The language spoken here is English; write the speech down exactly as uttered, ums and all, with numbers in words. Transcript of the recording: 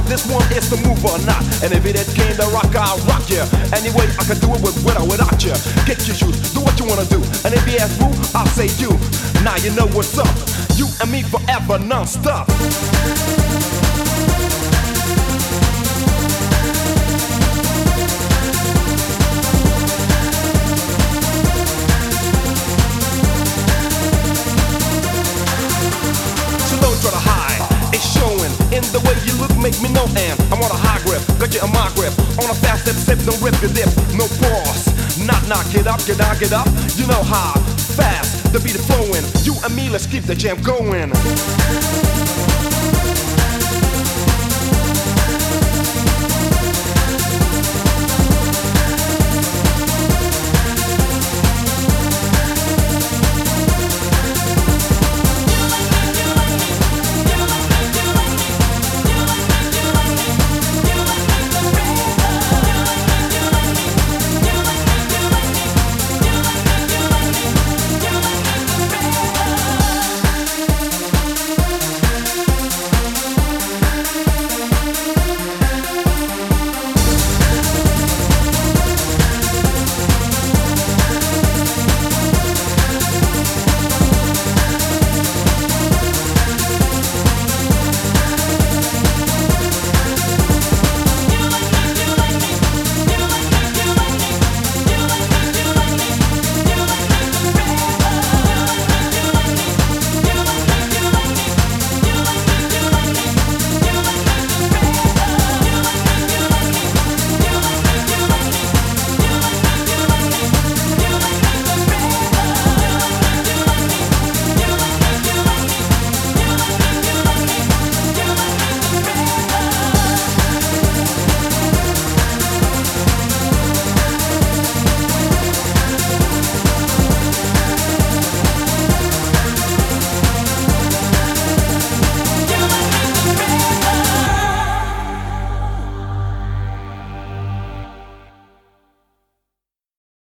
This one is the move or not. And if it came to rock, I'll rock ya. Anyway, I can do it with, with or without ya. Get your shoes, do what you wanna do. And if you ask who, I'll say you. Now you know what's up. You and me forever, non-stop. Try to hide, it's showing in the way you look, make me know. And I'm on a high grip, got you in my grip. On a fast step, step, don't rip your lip. No pause, knock, knock, get up, get down, get up. You know how fast the beat is flowing. You and me, let's keep the jam going.